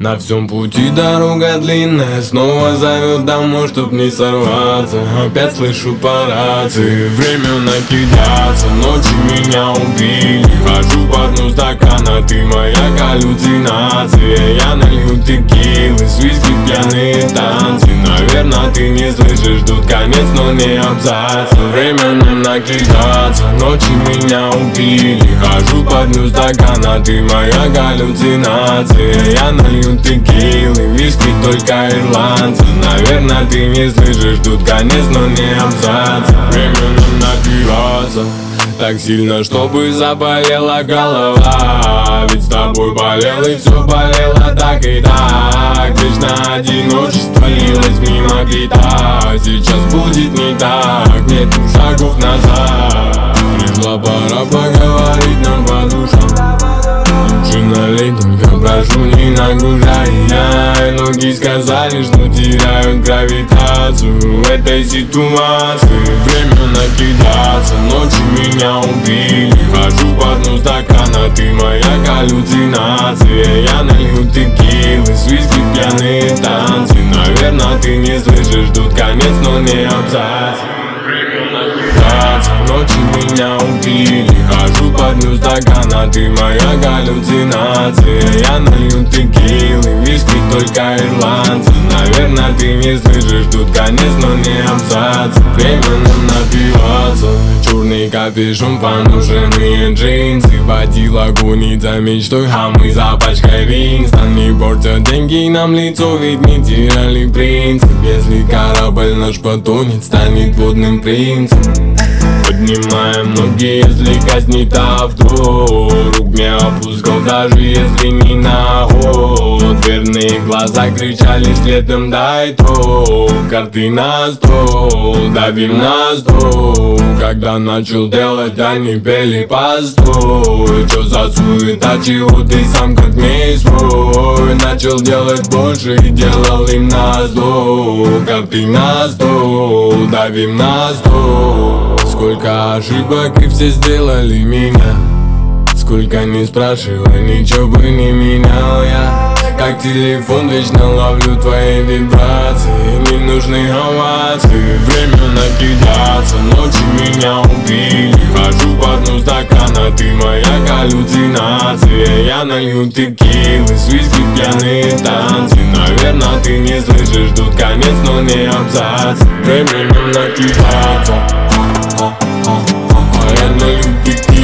На всем пути дорога длинная, снова зовет домой, чтоб не сорваться. Опять слышу по рации, время накидаться. Ночью меня убили, хожу по дну стакана, ты моя галлюцинация. Я налью текилы, с виски пьяные танцы. Наверное, ты не слышишь, ждут конец, но не абзац. Время нам накидаться, ночью меня убили, хожу по дну стакана, ты моя галлюцинация. Я налью текилы, виски только ирландцы. Наверное, ты не слышишь, тут конец, но не абзац. Время нам напиваться так сильно, чтобы заболела голова. Ведь с тобой болел и все болело так и так. Вечно одиночество лилось мимо пята. Сейчас будет не так, нету шагов назад. Пришла пора поговорить нам по душам. Лучше налей, только прошу, не нагружай. Ноги сказали, что теряют гравитацию в этой ситуации. Время накидаться, ночью меня убили, хожу по дну стакана, ты моя галлюцинация. Я налью текилы, с виски пьяные танцы. Наверное, ты не слышишь, тут конец, но не абзац. Время накидаться, ночью меня убили, хожу по дну стакана, ты моя галлюцинация. Я налью текилы, виски только ирландцы. Наверное, ты не слышишь, тут конец, но не абзац. Время нам напиваться, черный капюшон, поношенные джинсы. Водила гонит за мечтой, а мы за пачкой Винстон. Не портят деньги нам лицо, ведь не теряли принцип. Если корабль наш потонет, станет водным принцем. Поднимаем ноги, если казнит авто. Рук не опускал, даже если не на год. Верные глаза кричали следом, дай то. Карты на стол, давим на стол. Когда начал делать, они пели постой. Чё за суета, чего ты сам как не свой? Начал делать больше и делал им на зло. Карты на стол, давим на стол. Сколько ошибок и все сделали меня. Сколько не спрашивай, ничего бы не менял я. Как телефон, вечно ловлю твои вибрации. Не нужны овации, время накидаться. Ночью меня убили, хожу по дну стакана, ты моя галлюцинация. Я налью текилы, с виски пьяные танцы. Наверное, ты не слышишь, тут конец, но не абзац. Время нам накидаться. А я налью текилы.